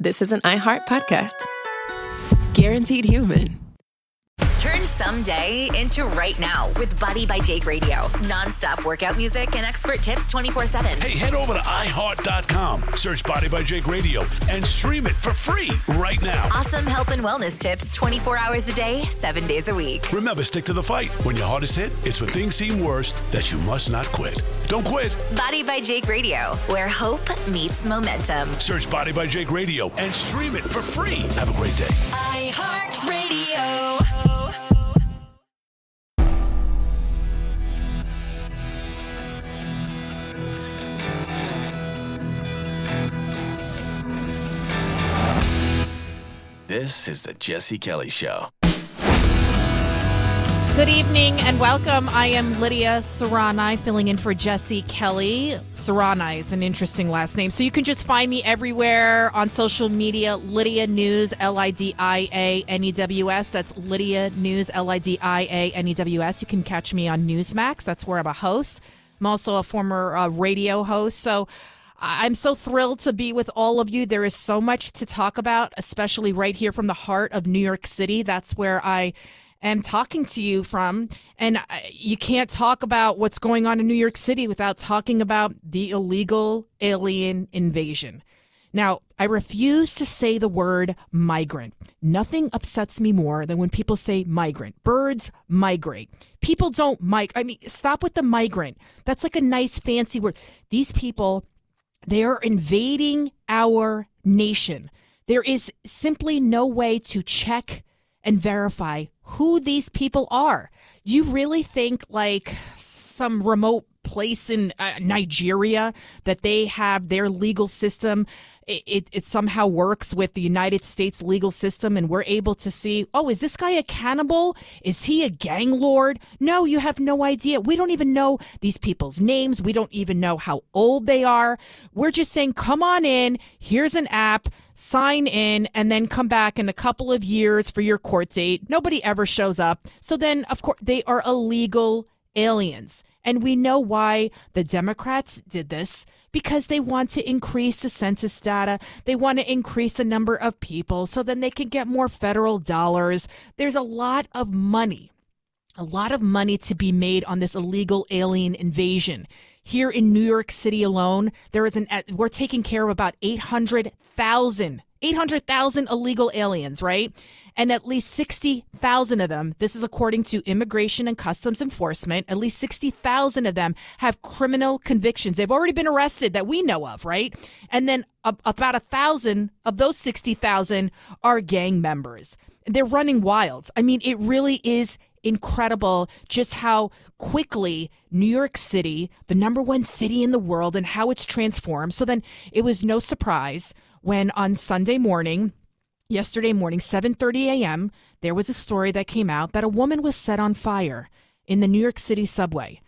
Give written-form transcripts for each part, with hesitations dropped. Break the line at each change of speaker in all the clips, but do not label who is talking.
this is an iHeart podcast. Guaranteed human.
Turn someday into right now with Body by Jake Radio. Non-stop workout music and expert tips 24/7.
Hey, head over to iHeart.com, search Body by Jake Radio, and stream it for free right now.
Awesome health and wellness tips 24 hours a day, 7 days a week.
Remember, stick to the fight. When your hardest hit, it's when things seem worst that you must not quit. Don't quit.
Body by Jake Radio, where hope meets momentum.
Search Body by Jake Radio and stream it for free. Have a great day.
iHeart Radio.
This is the Jesse Kelly Show.
Good evening and welcome. I am Lydia Serrani, filling in for Jesse Kelly. Serrani is an interesting last name. So you can just find me everywhere on social media. Lydia News, Lidianews. That's Lydia News, Lidianews. You can catch me on Newsmax. That's where I'm a host. I'm also a former radio host. So I'm so thrilled to be with all of you. There is so much to talk about, especially right here from the heart of New York City. That's where I am talking to you from. And you can't talk about what's going on in New York City without talking about the illegal alien invasion. Now, I refuse to say the word migrant. Nothing upsets me more than when people say migrant. Birds migrate. People don't migrate. I mean, stop with the migrant. That's like a nice fancy word. These people, they are invading our nation. There is simply no way to check and verify who these people are. You really think like some remote place in Nigeria that they have their legal system, it somehow works with the United States legal system and we're able to see, oh, is this guy a cannibal? Is he a gang lord? No, you have no idea. We don't even know these people's names. We don't even know how old they are. We're just saying, come on in. Here's an app. Sign in and then come back in a couple of years for your court date. Nobody ever shows up. So then, of course, they are illegal aliens. And we know why the Democrats did this, because they want to increase the census data. They want to increase the number of people so then they can get more federal dollars. There's a lot of money to be made on this illegal alien invasion. Here in New York City alone, we're taking care of about 800,000 illegal aliens, right? And at least 60,000 of them, this is according to Immigration and Customs Enforcement, at least 60,000 of them have criminal convictions. They've already been arrested that we know of, right? And then about 1,000 of those 60,000 are gang members. They're running wild. I mean, it really is incredible just how quickly New York City, the number one city in the world, and how it's transformed. So then it was no surprise when on yesterday morning, 7:30 a.m., there was a story that came out that a woman was set on fire in the New York City subway.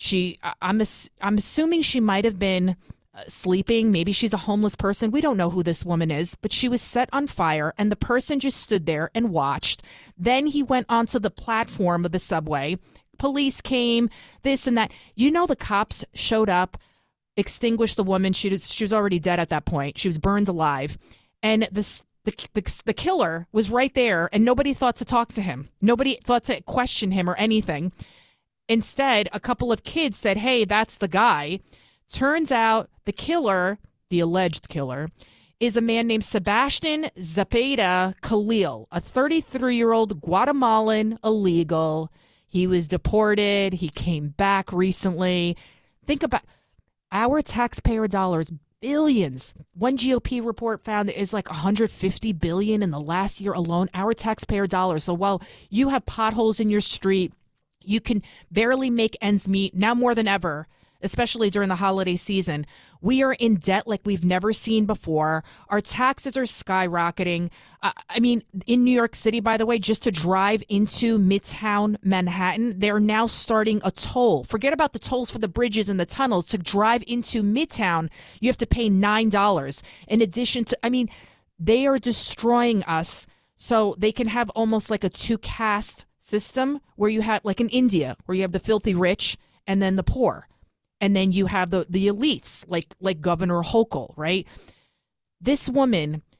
I'm assuming she might have been sleeping. Maybe she's a homeless person. We don't know who this woman is, but she was set on fire and the person just stood there and watched. Then he went onto the platform of the subway. Police came, this and that. You know, the cops showed up, extinguished the woman. She was already dead at that point. She was burned alive. And the killer was right there and nobody thought to talk to him. Nobody thought to question him or anything. Instead, a couple of kids said, hey, that's the guy. Turns out the killer, the alleged killer, is a man named Sebastian Zapata Khalil, a 33-year-old Guatemalan illegal. He was deported. He came back recently. Think about our taxpayer dollars, billions. One GOP report found it is like $150 billion in the last year alone, our taxpayer dollars. So while you have potholes in your street, you can barely make ends meet now more than ever, especially during the holiday season. We are in debt like we've never seen before. Our taxes are skyrocketing. I mean, in New York City, by the way, just to drive into Midtown Manhattan, they're now starting a toll. Forget about the tolls for the bridges and the tunnels. To drive into Midtown, you have to pay $9. In addition to, I mean, they are destroying us so they can have almost like a two-caste system where you have, like in India, where you have the filthy rich and then the poor. And then you have the elites, like Governor Hochul, right? This woman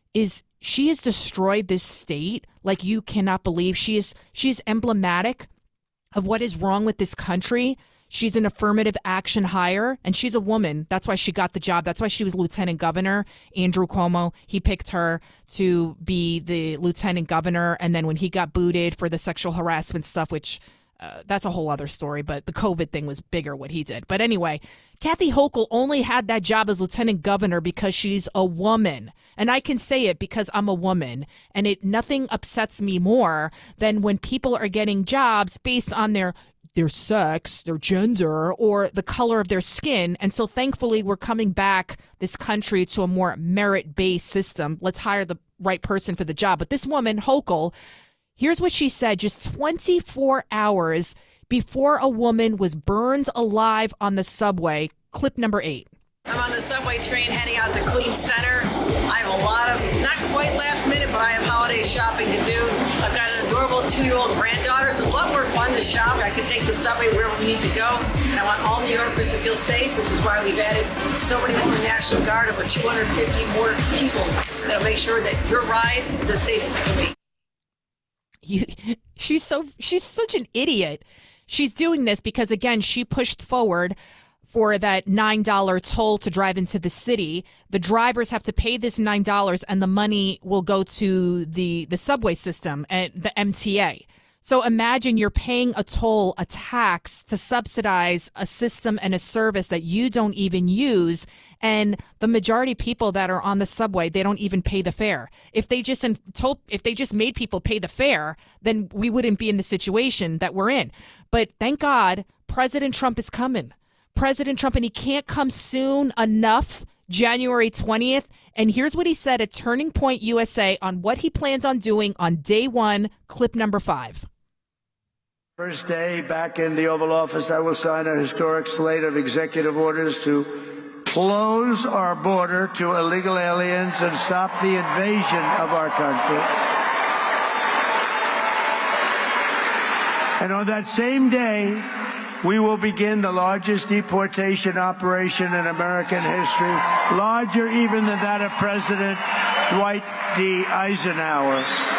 is she has destroyed this state like you cannot believe. She is emblematic of what is wrong with this country. She's an affirmative action hire, and she's a woman. That's why she got the job. That's why she was lieutenant governor. Andrew Cuomo, he picked her to be the lieutenant governor. And then when he got booted for the sexual harassment stuff, which that's a whole other story, but the COVID thing was bigger what he did. But anyway, Kathy Hochul only had that job as lieutenant governor because she's a woman. And I can say it because I'm a woman. And nothing upsets me more than when people are getting jobs based on their sex, their gender, or the color of their skin. And so thankfully, we're coming back this country to a more merit-based system. Let's hire the right person for the job. But this woman, Hochul, here's what she said just 24 hours before a woman was burned alive on the subway. Clip number 8.
I'm on the subway train heading out to Queens Center. I have a lot of, not quite last minute, but I have holiday shopping to do. I've got an adorable 2-year-old granddaughter, so it's a lot more fun to shop. I can take the subway wherever we need to go. And I want all New Yorkers to feel safe, which is why we've added so many more National Guard, over 250 more people that'll make sure that your ride is as safe as it can be.
She's such an idiot. She's doing this because, again, she pushed forward for that $9 toll to drive into the city. The drivers have to pay this $9 and the money will go to the subway system and the MTA. So imagine you're paying a toll, a tax to subsidize a system and a service that you don't even use. And the majority of people that are on the subway, they don't even pay the fare. If they just made people pay the fare, then we wouldn't be in the situation that we're in. But thank God, President Trump is coming. President Trump, and he can't come soon enough, January 20th. And here's what he said at Turning Point USA on what he plans on doing on day one, clip number 5.
First day back in the Oval Office, I will sign a historic slate of executive orders to close our border to illegal aliens and stop the invasion of our country. And on that same day, we will begin the largest deportation operation in American history, larger even than that of President Dwight D. Eisenhower.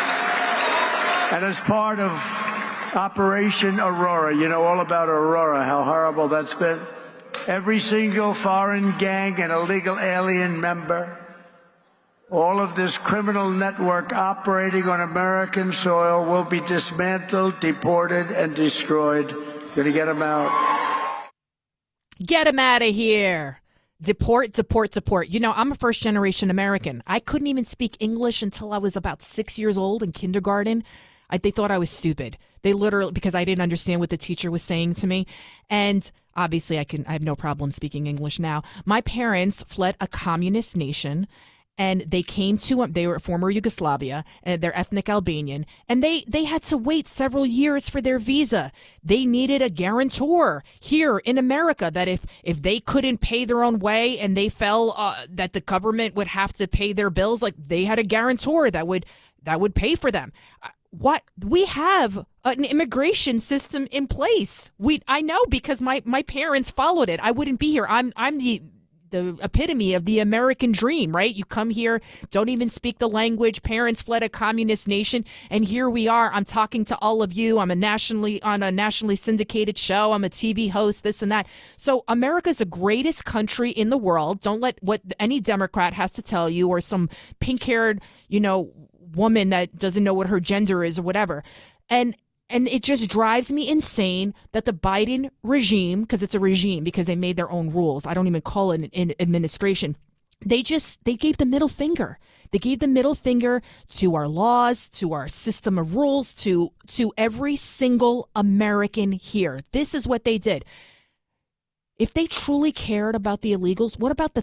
And as part of Operation Aurora, you know all about Aurora, how horrible that's been. Every single foreign gang and illegal alien member, all of this criminal network operating on American soil will be dismantled, deported, and destroyed. Going to get them out.
Get them out of here. Deport, deport, deport. You know, I'm a first-generation American. I couldn't even speak English until I was about 6 years old in kindergarten. They thought I was stupid. They literally, because I didn't understand what the teacher was saying to me. And obviously, I have no problem speaking English now. My parents fled a communist nation. And they came to, they were former Yugoslavia, and they're ethnic Albanian, and they had to wait several years for their visa. They needed a guarantor here in America that if they couldn't pay their own way and they fell, that the government would have to pay their bills, like they had a guarantor that would pay for them. What we have an immigration system in place. I know because my parents followed it. I wouldn't be here. I'm the epitome of the American dream, right? You come here, don't even speak the language. Parents fled a communist nation, and here we are. I'm talking to all of you. I'm on a nationally syndicated show. I'm a TV host, this and that. So America's the greatest country in the world. Don't let what any Democrat has to tell you, or some pink-haired, woman that doesn't know what her gender is or whatever. And it just drives me insane that the Biden regime, because it's a regime because they made their own rules. I don't even call it an administration. They gave the middle finger. They gave the middle finger to our laws, to our system of rules, to every single American here. This is what they did. If they truly cared about the illegals, what about the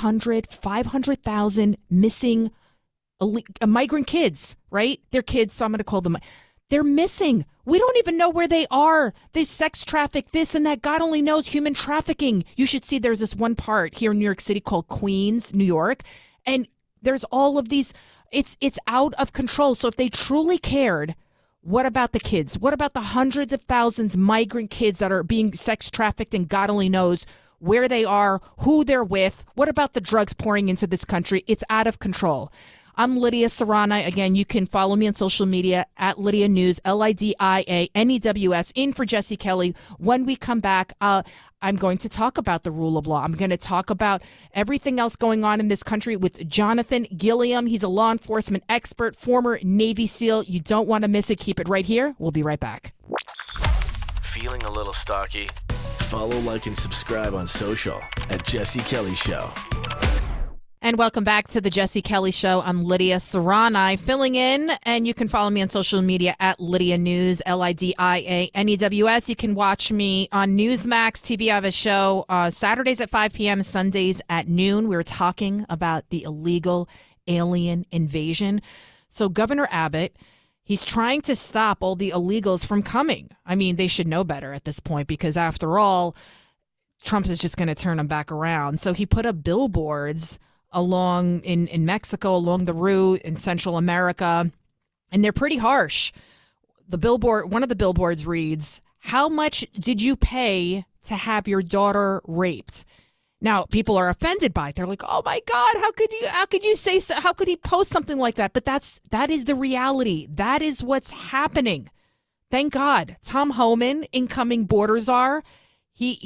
500,000 missing migrant kids, right? They're kids, so I'm going to call them. They're missing. We don't even know where they are. They sex traffic, this and that. God only knows. Human trafficking. You should see there's this one part here in New York City called Queens, New York. And there's all of these. It's out of control. So if they truly cared, what about the kids? What about the hundreds of thousands migrant kids that are being sex trafficked and God only knows where they are, who they're with? What about the drugs pouring into this country? It's out of control. I'm Lydia Serrana. Again, you can follow me on social media at Lydia News, LIDIANEWS, in for Jesse Kelly. When we come back, I'm going to talk about the rule of law. I'm going to talk about everything else going on in this country with Jonathan Gilliam. He's a law enforcement expert, former Navy SEAL. You don't want to miss it. Keep it right here. We'll be right back.
Feeling a little stocky? Follow, like, and subscribe on social at Jesse Kelly Show.
And welcome back to the Jesse Kelly Show. I'm Lydia Serrana filling in, and you can follow me on social media at Lydia News, LIDIANEWS. You can watch me on Newsmax TV. I have a show Saturdays at 5 p.m., Sundays at noon. We were talking about the illegal alien invasion. So Governor Abbott, he's trying to stop all the illegals from coming. I mean, they should know better at this point because, after all, Trump is just going to turn them back around. So he put up billboards along in Mexico, along the route in Central America, and they're pretty harsh. One of the billboards reads, "How much did you pay to have your daughter raped?" Now, people are offended by it. They're like, "Oh my God, how could you say so? How could he post something like that?" But that is the reality. That is what's happening. Thank God. Tom Homan, incoming border czar, he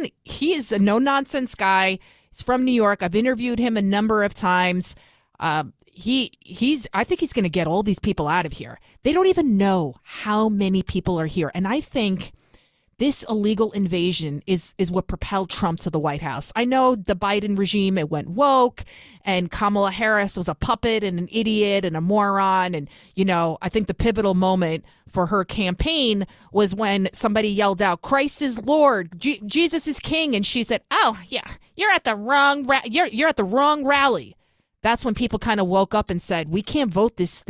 is a no nonsense guy. He's from New York. I've interviewed him a number of times. I think he's going to get all these people out of here. They don't even know how many people are here. And I think this illegal invasion is what propelled Trump to the White House. I know the Biden regime, it went woke, and Kamala Harris was a puppet and an idiot and a moron. And, I think the pivotal moment for her campaign was when somebody yelled out, "Christ is Lord, Jesus is King," and she said, "Oh yeah, you're at the wrong you're at the wrong rally." That's when people kind of woke up and said, "We can't vote this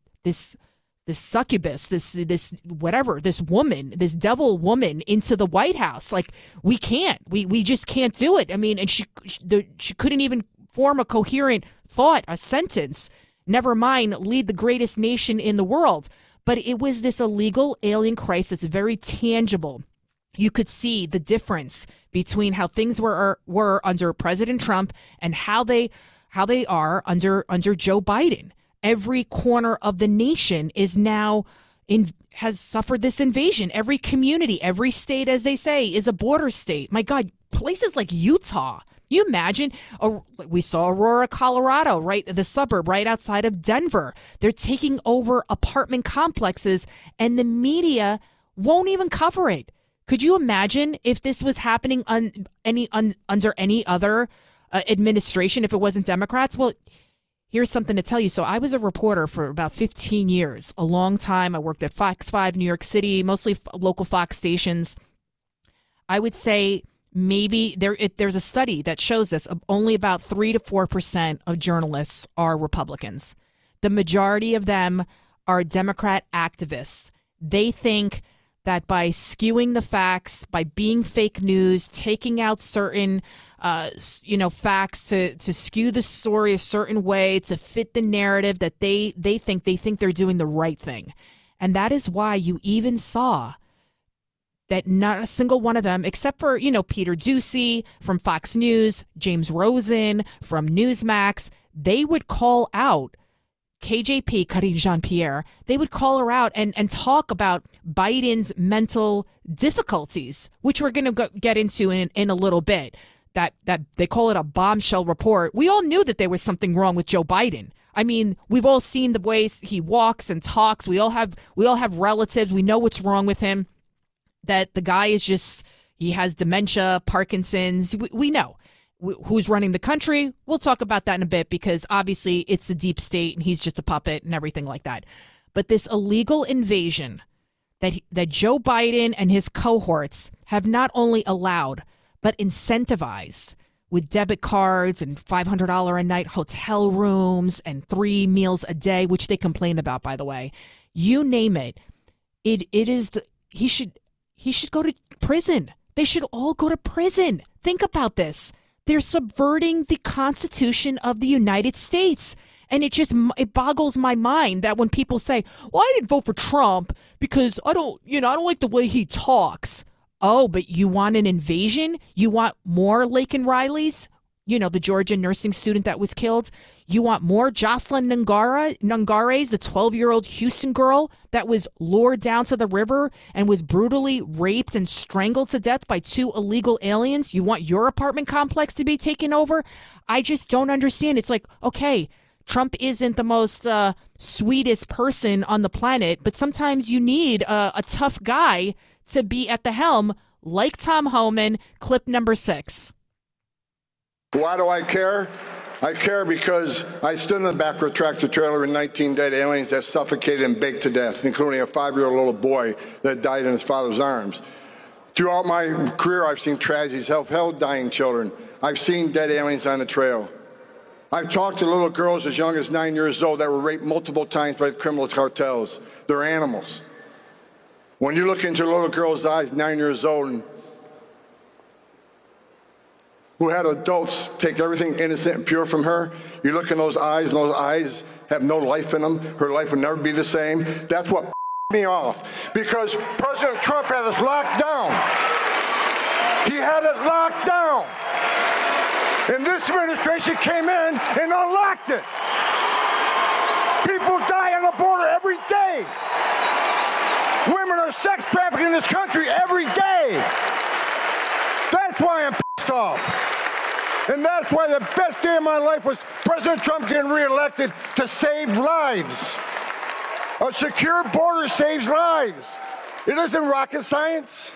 succubus, this whatever, this woman, this devil woman into the White House. Like, we can't. We just can't do it." I mean, and she couldn't even form a coherent thought, a sentence. Never mind lead the greatest nation in the world. But it was this illegal alien crisis, very tangible. You could see the difference between how things were under President Trump and how they are under Joe Biden. Every corner of the nation is now has suffered this invasion. Every community, every state, as they say, is a border state. My God, places like Utah. You imagine? We saw Aurora, Colorado, right, the suburb right outside of Denver. They're taking over apartment complexes, and the media won't even cover it. Could you imagine if this was happening under any other administration, if it wasn't Democrats? Well, here's something to tell you. So I was a reporter for about 15 years, a long time. I worked at Fox 5, New York City, mostly local Fox stations. I would say maybe there's a study that shows this. Only about 3 to 4% of journalists are Republicans. The majority of them are Democrat activists. They think that by skewing the facts, by being fake news, taking out certain facts to skew the story a certain way to fit the narrative, that they think they're doing the right thing. And that is why you even saw that not a single one of them, except for, Peter Doocy from Fox News, James Rosen from Newsmax, they would call out KJP, Karine Jean-Pierre. They would call her out and talk about Biden's mental difficulties, which we're going to get into in a little bit. That they call it a bombshell report. We all knew that there was something wrong with Joe Biden. I mean, we've all seen the ways he walks and talks. We all have relatives. We know what's wrong with him. That the guy is he has dementia, Parkinson's. We know who's running the country. We'll talk about that in a bit because obviously it's the deep state and he's just a puppet and everything like that. But this illegal invasion that Joe Biden and his cohorts have not only allowed but incentivized with debit cards and $500 a night hotel rooms and 3 meals a day, which they complain about, by the way. You name it. It is he should go to prison. They should all go to prison. Think about this. They're subverting the Constitution of the United States. And it boggles my mind that when people say, "Well, I didn't vote for Trump because I don't like the way he talks." Oh, but you want an invasion? You want more Laken Rileys? the Georgia nursing student that was killed. You want more Jocelyn Nungares, the 12-year-old Houston girl that was lured down to the river and was brutally raped and strangled to death by 2 illegal aliens. You want your apartment complex to be taken over? I just don't understand. It's like, okay, Trump isn't the most sweetest person on the planet, but sometimes you need a tough guy to be at the helm, like Tom Homan, clip number 6.
Why do I care? I care because I stood in the back of a tractor trailer with 19 dead aliens that suffocated and baked to death, including a 5-year-old little boy that died in his father's arms. Throughout my career, I've seen tragedies, held dying children. I've seen dead aliens on the trail. I've talked to little girls as young as 9 years old that were raped multiple times by criminal cartels. They're animals. When you look into a little girl's eyes, 9 years old, and who had adults take everything innocent and pure from her, you look in those eyes, and those eyes have no life in them. Her life will never be the same. That's what me off, because President Trump had us locked down. He had it locked down. And this administration came in and unlocked it. People die on the border every day. Women are sex trafficked in this country every day. That's why I'm pissed off. And that's why the best day of my life was President Trump getting reelected to save lives. A secure border saves lives. It isn't rocket science.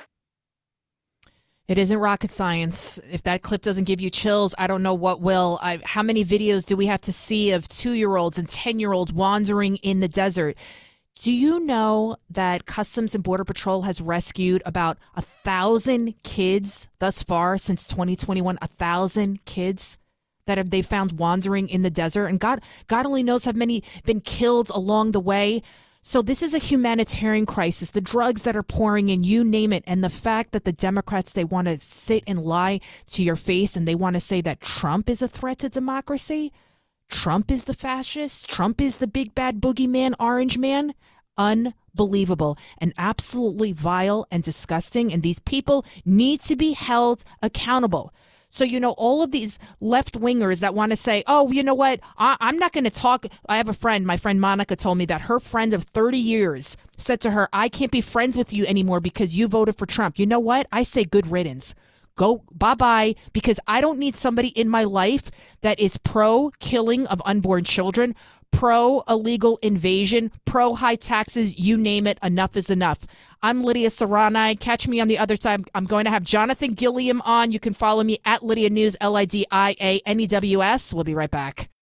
It isn't rocket science. If that clip doesn't give you chills, I don't know what will. How many videos do we have to see of 2-year-olds and 10-year-olds wandering in the desert? Do you know that Customs and Border Patrol has rescued about 1,000 kids thus far since 2021? 1,000 kids that they found wandering in the desert, and God only knows how many been killed along the way. So this is a humanitarian crisis. The drugs that are pouring in, you name it, and the fact that the Democrats, they want to sit and lie to your face, and they want to say that Trump is a threat to democracy. Trump is the fascist. Trump is the big bad boogeyman, orange man. Unbelievable and absolutely vile and disgusting. And these people need to be held accountable. So, all of these left wingers that want to say, oh, you know what? I'm not going to talk. I have a friend. My friend Monica told me that her friend of 30 years said to her, I can't be friends with you anymore because you voted for Trump. You know what? I say good riddance. Go bye-bye, because I don't need somebody in my life that is pro-killing of unborn children, pro-illegal invasion, pro-high taxes, you name it. Enough is enough. I'm Lydia Serrani. Catch me on the other side. I'm going to have Jonathan Gilliam on. You can follow me at Lydia News, LIDIANEWS. We'll be right back.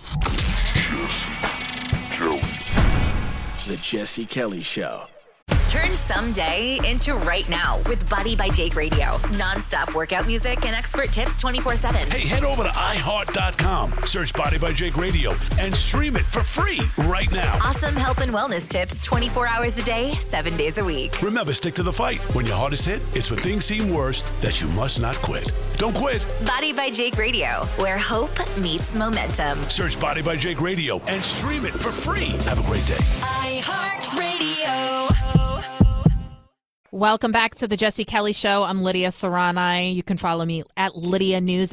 The Jesse Kelly Show.
Turn someday into right now with Body by Jake Radio. Non-stop workout music and expert tips 24/7.
Hey, head over to iHeart.com, search Body by Jake Radio, and stream it for free right now.
Awesome health and wellness tips 24 hours a day, 7 days a week.
Remember, stick to the fight. When your hardest hit, it's when things seem worst that you must not quit. Don't quit.
Body by Jake Radio, where hope meets momentum.
Search Body by Jake Radio and stream it for free. Have a great day.
iHeartRadio.
Welcome back to the Jesse Kelly Show. I'm Lydia Serrani. You can follow me at Lydia News,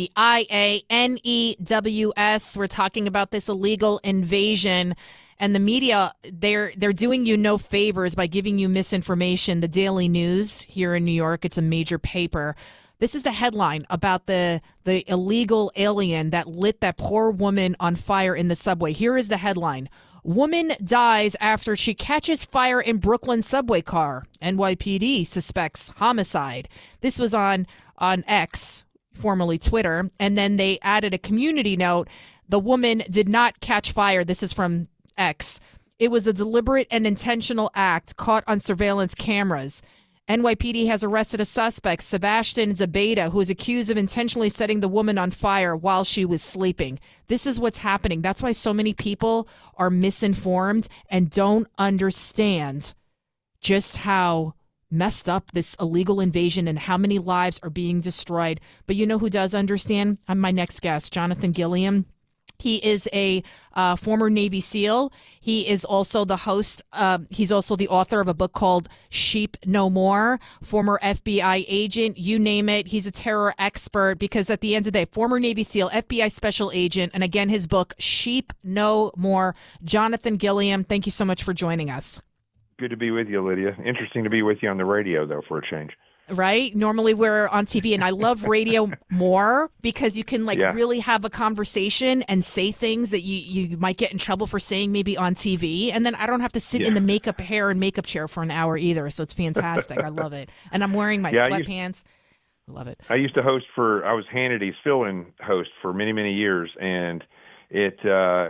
LIDIANEWS. We're talking about this illegal invasion, and the media, they're doing you no favors by giving you misinformation. The Daily News here in New York, it's a major paper. This is the headline about the illegal alien that lit that poor woman on fire in the subway. Here is the headline. Woman dies after she catches fire in Brooklyn subway car. NYPD suspects homicide. This was on X, formerly Twitter, and then they added a community note. The woman did not catch fire. This is from X. It was a deliberate and intentional act caught on surveillance cameras. NYPD has arrested a suspect, Sebastian Zabeda, who is accused of intentionally setting the woman on fire while she was sleeping. This is what's happening. That's why so many people are misinformed and don't understand just how messed up this illegal invasion and how many lives are being destroyed. But you know who does understand? I'm my next guest, Jonathan Gilliam. He is a former Navy SEAL. He is also the host. He's also the author of a book called Sheep No More, former FBI agent, you name it. He's a terror expert because at the end of the day, former Navy SEAL, FBI special agent, and again, his book, Sheep No More. Jonathan Gilliam, thank you so much for joining us.
Good to be with you, Lydia. Interesting to be with you on the radio, though, for a change.
Right? Normally we're on TV, and I love radio more because you can really have a conversation and say things that you might get in trouble for saying maybe on TV. And then I don't have to sit in the hair and makeup chair for an hour either. So it's fantastic. I love it. And I'm wearing my sweatpants. I love it.
I used to I was Hannity's fill-in host for many, many years. And it's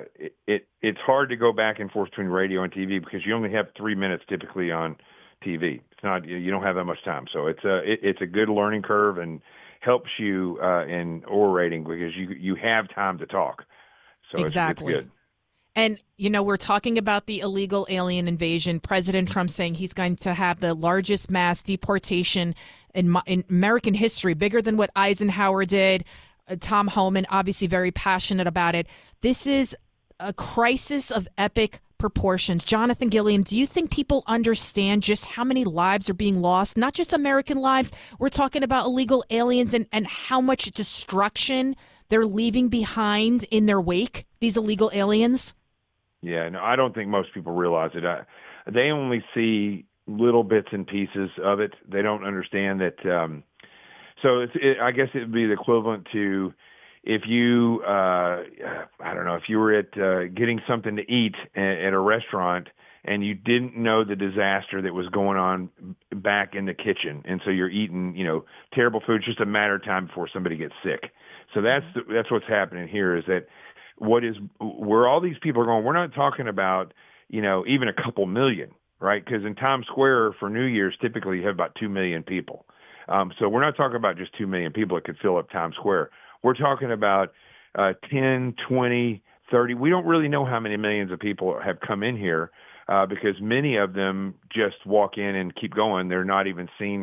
hard to go back and forth between radio and TV because you only have 3 minutes typically on TV. It's not, you don't have that much time. So it's a good learning curve and helps you in orating because you have time to talk. So
exactly.
It's good.
And, we're talking about the illegal alien invasion. President Trump saying he's going to have the largest mass deportation in American history, bigger than what Eisenhower did. Tom Homan, obviously very passionate about it. This is a crisis of epic proportions. Jonathan Gilliam, do you think people understand just how many lives are being lost? Not just American lives. We're talking about illegal aliens and how much destruction they're leaving behind in their wake, these illegal aliens.
Yeah, no, I don't think most people realize it. They only see little bits and pieces of it. They don't understand that. So I guess it would be the equivalent to if you, I don't know, if you were at getting something to eat at a restaurant and you didn't know the disaster that was going on back in the kitchen, and so you're eating, terrible food. It's just a matter of time before somebody gets sick. So that's what's happening here. Is that where all these people are going? We're not talking about even a couple million, right? Because in Times Square for New Year's, typically you have about 2 million people. So we're not talking about just 2 million people that could fill up Times Square. We're talking about 10, 20, 30. We don't really know how many millions of people have come in here because many of them just walk in and keep going. They're not even seen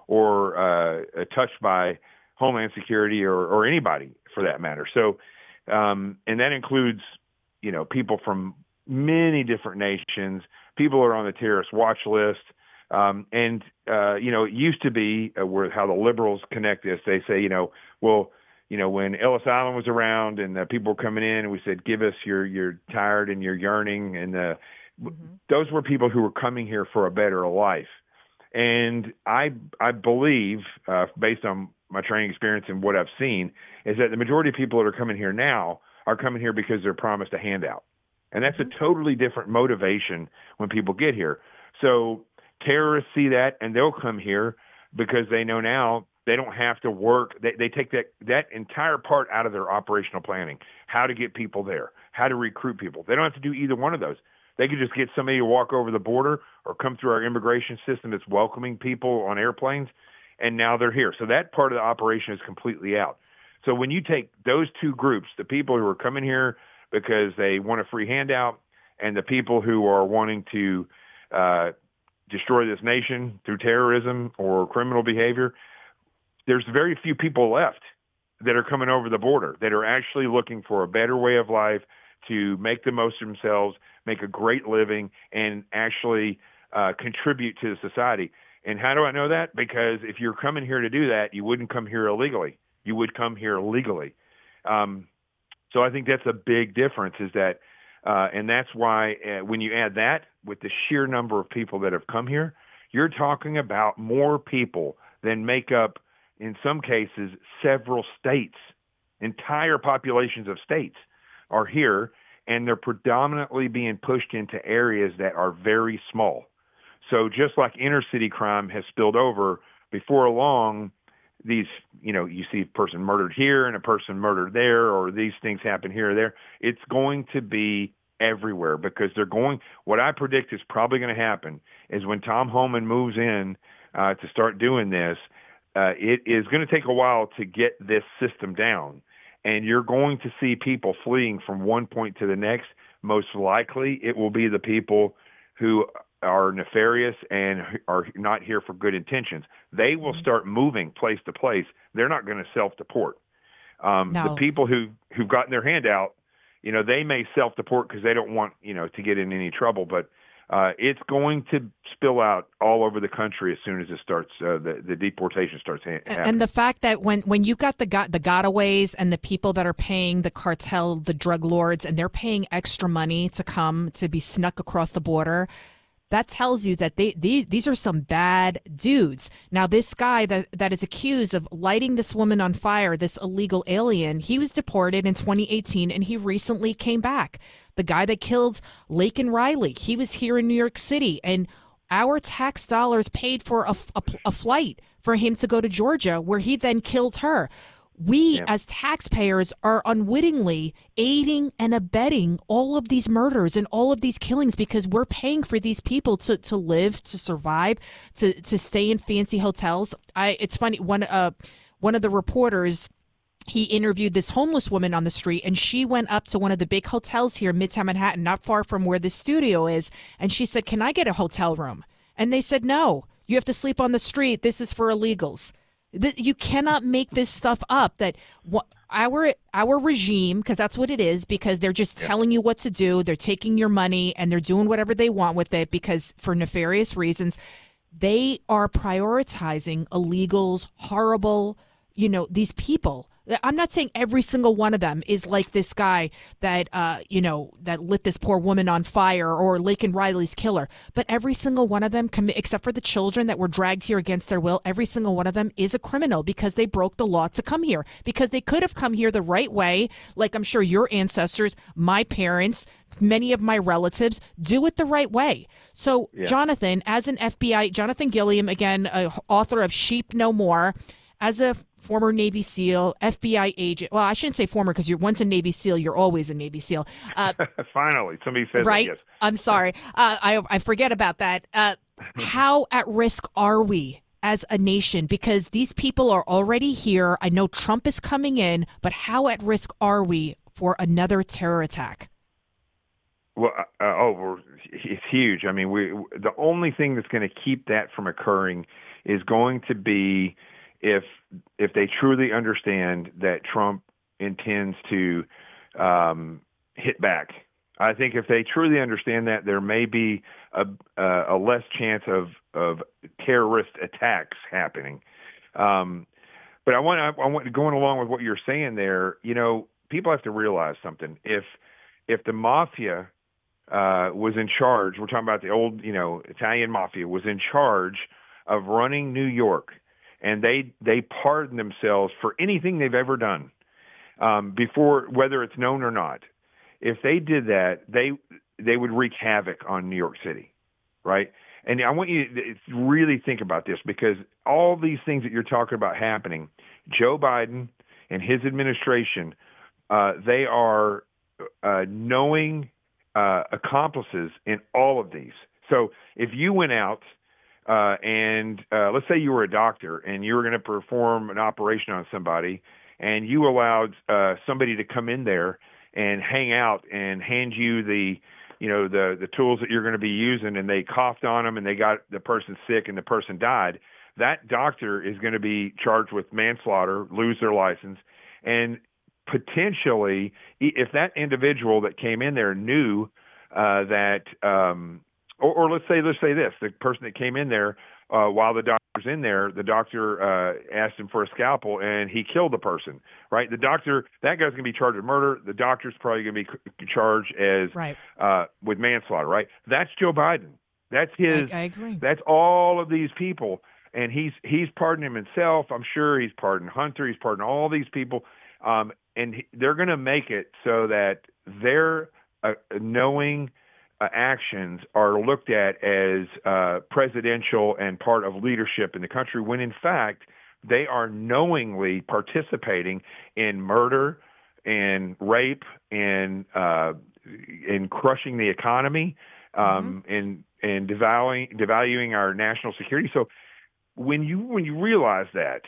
or touched by Homeland Security or anybody for that matter. So, and that includes, people from many different nations. People are on the terrorist watch list. It used to be how the liberals connect this. They say, when Ellis Island was around and people were coming in and we said, give us you're tired and you're yearning. And those were people who were coming here for a better life. And I believe, based on my training experience and what I've seen, is that the majority of people that are coming here now are coming here because they're promised a handout. And that's a totally different motivation when people get here. So terrorists see that and they'll come here because they know now they don't have to work. They take that entire part out of their operational planning, how to get people there, how to recruit people. They don't have to do either one of those. They could just get somebody to walk over the border or come through our immigration system that's welcoming people on airplanes, and now they're here. So that part of the operation is completely out. So when you take those two groups, the people who are coming here because they want a free handout and the people who are wanting to destroy this nation through terrorism or criminal behavior, there's very few people left that are coming over the border that are actually looking for a better way of life, to make the most of themselves, make a great living, and actually contribute to the society. And how do I know that? Because if you're coming here to do that, you wouldn't come here illegally. You would come here legally. So I think that's a big difference is that, and that's why when you add that with the sheer number of people that have come here, you're talking about more people than make up, in some cases, several states. Entire populations of states are here, and they're predominantly being pushed into areas that are very small. So just like inner city crime has spilled over, before long, these, you see a person murdered here and a person murdered there, or these things happen here or there. It's going to be everywhere because what I predict is probably going to happen is when Tom Homan moves in to start doing this, it is going to take a while to get this system down. And you're going to see people fleeing from one point to the next. Most likely it will be the people who are nefarious and are not here for good intentions. They will start moving place to place. They're not going to self-deport.
No.
The people who've gotten their hand out they may self-deport because they don't want, to get in any trouble, but it's going to spill out all over the country as soon as it starts. The deportation starts happening.
And the fact that when you got the gotaways and the people that are paying the cartel, the drug lords, and they're paying extra money to come to be snuck across the border, that tells you that these are some bad dudes. Now, this guy that is accused of lighting this woman on fire, this illegal alien, he was deported in 2018, and he recently came back. The guy that killed Laken Riley, he was here in New York City, and our tax dollars paid for a flight for him to go to Georgia, where he then killed her. We, as taxpayers, are unwittingly aiding and abetting all of these murders and all of these killings because we're paying for these people to live, to survive, to stay in fancy hotels. It's funny, one of the reporters, he interviewed this homeless woman on the street, and she went up to one of the big hotels here in Midtown Manhattan, not far from where the studio is, and she said, "Can I get a hotel room?" And they said, "No, you have to sleep on the street. This is for illegals." You cannot make this stuff up, that our regime, because that's what it is, because they're just telling you what to do. They're taking your money and they're doing whatever they want with it because for nefarious reasons. They are prioritizing illegals, horrible, these people. I'm not saying every single one of them is like this guy that, that lit this poor woman on fire, or Laken Riley's killer. But every single one of them, except for the children that were dragged here against their will, every single one of them is a criminal because they broke the law to come here. Because they could have come here the right way, like I'm sure your ancestors, my parents, many of my relatives do it the right way. So, Jonathan, as an FBI, Jonathan Gilliam, again, author of Sheep No More, as a former Navy SEAL, FBI agent. Well, I shouldn't say former because you're once a Navy SEAL, you're always a Navy SEAL.
Finally, somebody says
right?
Yes.
I'm sorry. I forget about that. How at risk are we as a nation? Because these people are already here. I know Trump is coming in, but how at risk are we for another terror attack?
Well, it's huge. I mean, the only thing that's going to keep that from occurring is going to be if they truly understand that Trump intends to hit back. I think if they truly understand that, there may be a less chance of terrorist attacks happening. But I want going along with what you're saying there. People have to realize something. If the mafia was in charge, we're talking about the old Italian mafia, was in charge of running New York, and they pardon themselves for anything they've ever done before, whether it's known or not. If they did that, they would wreak havoc on New York City, right? And I want you to really think about this, because all these things that you're talking about happening, Joe Biden and his administration, they are knowing accomplices in all of these. So if you went out and let's say you were a doctor and you were going to perform an operation on somebody, and you allowed somebody to come in there and hang out and hand you the tools that you're going to be using, and they coughed on them and they got the person sick and the person died, that doctor is going to be charged with manslaughter, lose their license, and potentially, if that individual that came in there knew that, or let's say this, the person that came in there while the doctor's in there, the doctor asked him for a scalpel and he killed the person, right? The doctor, that guy's going to be charged with murder. The doctor's probably going to be charged as with manslaughter, right? That's Joe Biden. That's his.
I agree.
That's all of these people, and he's pardoned himself. I'm sure he's pardoned Hunter. He's pardoned all these people. And they're going to make it so that their knowing actions are looked at as presidential and part of leadership in the country, when in fact they are knowingly participating in murder and rape and crushing the economy, and devaluing our national security. So when you realize that,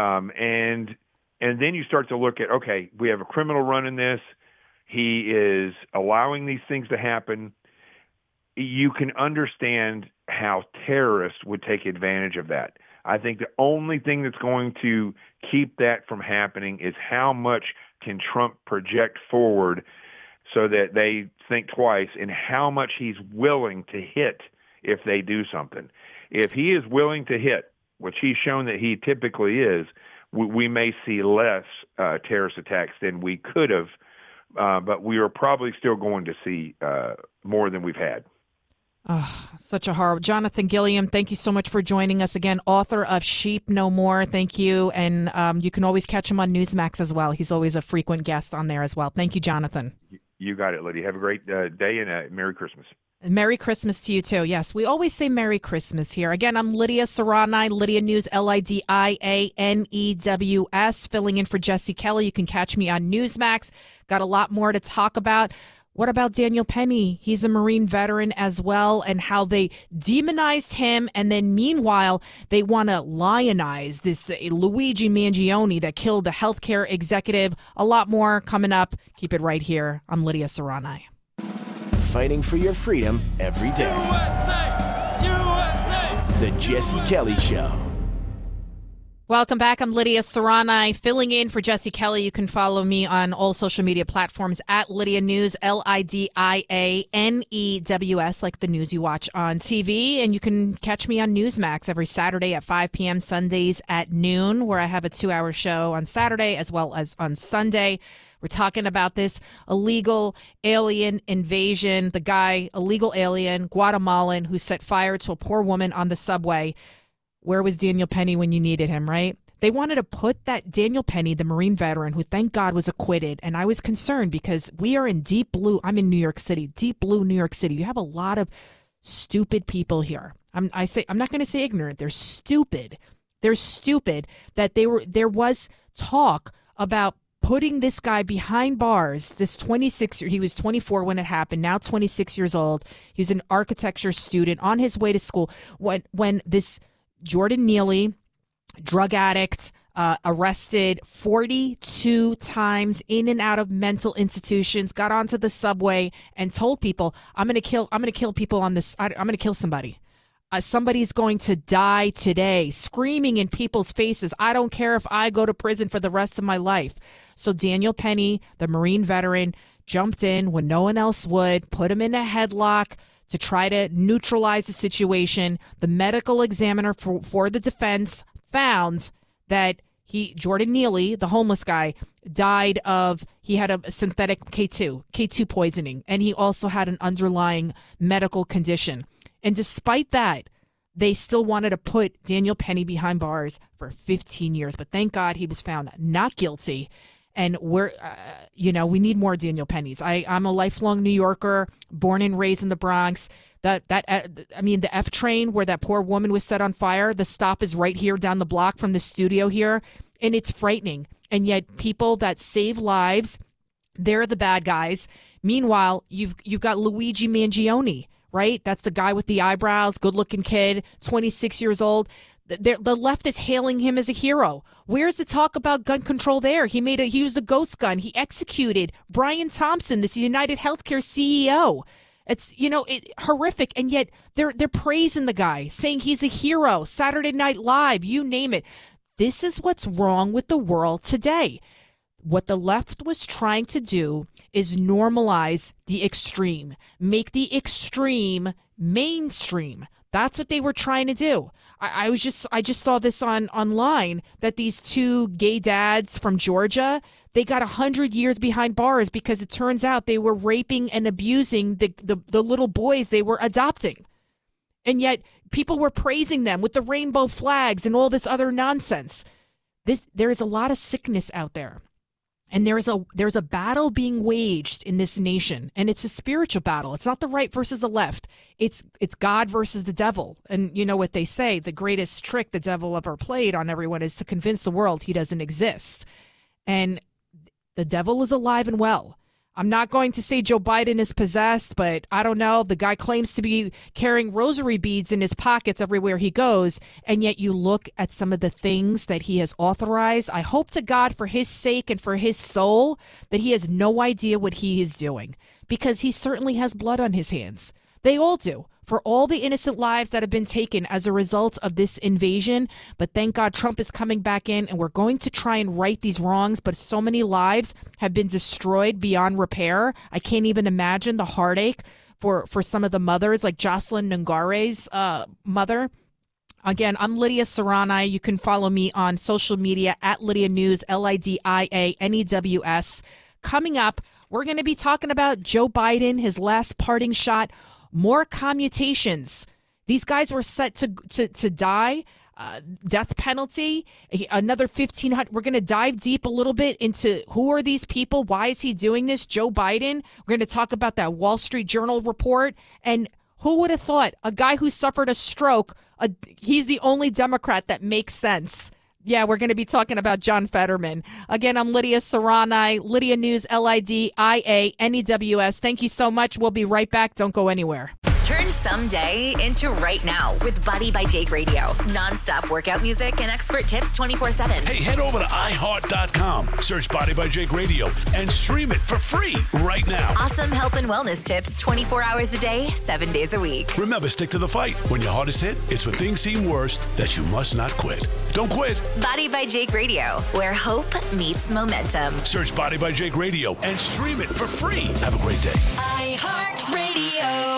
and then you start to look at, okay, we have a criminal running this. He is allowing these things to happen. You can understand how terrorists would take advantage of that. I think the only thing that's going to keep that from happening is how much can Trump project forward so that they think twice in how much he's willing to hit if they do something. If he is willing to hit, which he's shown that he typically is, we may see less terrorist attacks than we could have, but we are probably still going to see more than we've had.
Oh, such a horror. Jonathan Gilliam, thank you so much for joining us again. Author of Sheep No More. Thank you. And you can always catch him on Newsmax as well. He's always a frequent guest on there as well. Thank you, Jonathan.
You got it, Lydia. Have a great day and Merry Christmas.
Merry Christmas to you, too. Yes, we always say Merry Christmas here. Again, I'm Lydia Serrani, Lydia News, LIDIANEWS, filling in for Jesse Kelly. You can catch me on Newsmax. Got a lot more to talk about. What about Daniel Penny? He's a Marine veteran as well, and how they demonized him, and then meanwhile, they want to lionize this Luigi Mangione that killed a healthcare executive. A lot more coming up. Keep it right here. I'm Lydia Serrani.
Fighting for your freedom every day. USA! USA! The Jesse Kelly Show.
Welcome back. I'm Lydia Serrani, filling in for Jesse Kelly. You can follow me on all social media platforms at Lydia News, LIDIANEWS, like the news you watch on TV. And you can catch me on Newsmax every Saturday at 5 p.m., Sundays at noon, where I have a 2-hour show on Saturday as well as on Sunday. We're talking about this illegal alien invasion, the guy, illegal alien, Guatemalan, who set fire to a poor woman on the subway. Where was Daniel Penny when you needed him, right? They wanted to put that Daniel Penny, the Marine veteran, who thank God was acquitted. And I was concerned because we are in deep blue. I'm in New York City, deep blue New York City. You have a lot of stupid people here. I'm not going to say ignorant. They're stupid. They're stupid that there was talk about putting this guy behind bars, this 26-year, he was 24 when it happened, now 26 years old. He was an architecture student on his way to school when this Jordan Neely, drug addict, arrested 42 times in and out of mental institutions, got onto the subway and told people, I'm going to kill people on this. I'm going to kill somebody. Somebody's going to die today, screaming in people's faces. I don't care if I go to prison for the rest of my life. So Daniel Penny, the Marine veteran, jumped in when no one else would, put him in a headlock to try to neutralize the situation. The medical examiner for the defense found that Jordan Neely, the homeless guy, he had a synthetic K2 poisoning, and he also had an underlying medical condition. And despite that, they still wanted to put Daniel Penny behind bars for 15 years. But thank God he was found not guilty. And we need more Daniel Pennys. I'm a lifelong New Yorker, born and raised in the Bronx. The F train where that poor woman was set on fire, the stop is right here down the block from the studio here. And it's frightening. And yet people that save lives, they're the bad guys. Meanwhile, you've got Luigi Mangione, right? That's the guy with the eyebrows, good-looking kid, 26 years old. The left is hailing him as a hero. Where's the talk about gun control there? He used a ghost gun. He executed Brian Thompson, this United Healthcare CEO. It's, horrific. And yet they're praising the guy, saying he's a hero. Saturday Night Live, you name it. This is what's wrong with the world today. What the left was trying to do is normalize the extreme, make the extreme mainstream. That's what they were trying to do. I just saw this online that these two gay dads from Georgia, they got 100 years behind bars because it turns out they were raping and abusing the little boys they were adopting. And yet people were praising them with the rainbow flags and all this other nonsense. There is a lot of sickness out there. And there's a battle being waged in this nation, and it's a spiritual battle. It's not the right versus the left. It's God versus the devil. And you know what they say, the greatest trick the devil ever played on everyone is to convince the world he doesn't exist. And the devil is alive and well. I'm not going to say Joe Biden is possessed, but I don't know. The guy claims to be carrying rosary beads in his pockets everywhere he goes. And yet you look at some of the things that he has authorized. I hope to God for his sake and for his soul that he has no idea what he is doing, because he certainly has blood on his hands. They all do. for all the innocent lives that have been taken as a result of this invasion. But thank God Trump is coming back in, and we're going to try and right these wrongs. But so many lives have been destroyed beyond repair. I can't even imagine the heartache for some of the mothers, like Jocelyn Nungare's mother. Again, I'm Lydia Serrani. You can follow me on social media at Lydia News, LIDIANEWS. Coming up, we're going to be talking about Joe Biden, his last parting shot, more commutations. These guys were set to die, death penalty, another 1,500. We're going to dive deep a little bit into who are these people? Why is he doing this? Joe Biden. We're going to talk about that Wall Street Journal report. And who would have thought a guy who suffered a stroke, he's the only Democrat that makes sense. Yeah, we're going to be talking about John Fetterman. Again, I'm Lydia Serrani, Lydia News, LIDIANEWS. Thank you so much. We'll be right back. Don't go anywhere.
Turn someday into right now with Body by Jake Radio. Non-stop workout music and expert tips 24/7.
Hey, head over to iHeart.com, search Body by Jake Radio, and stream it for free right now.
Awesome health and wellness tips 24 hours a day, 7 days a week.
Remember, stick to the fight. When your heart is hit, it's when things seem worst that you must not quit. Don't quit.
Body by Jake Radio, where hope meets momentum.
Search Body by Jake Radio and stream it for free. Have a great day.
iHeart Radio.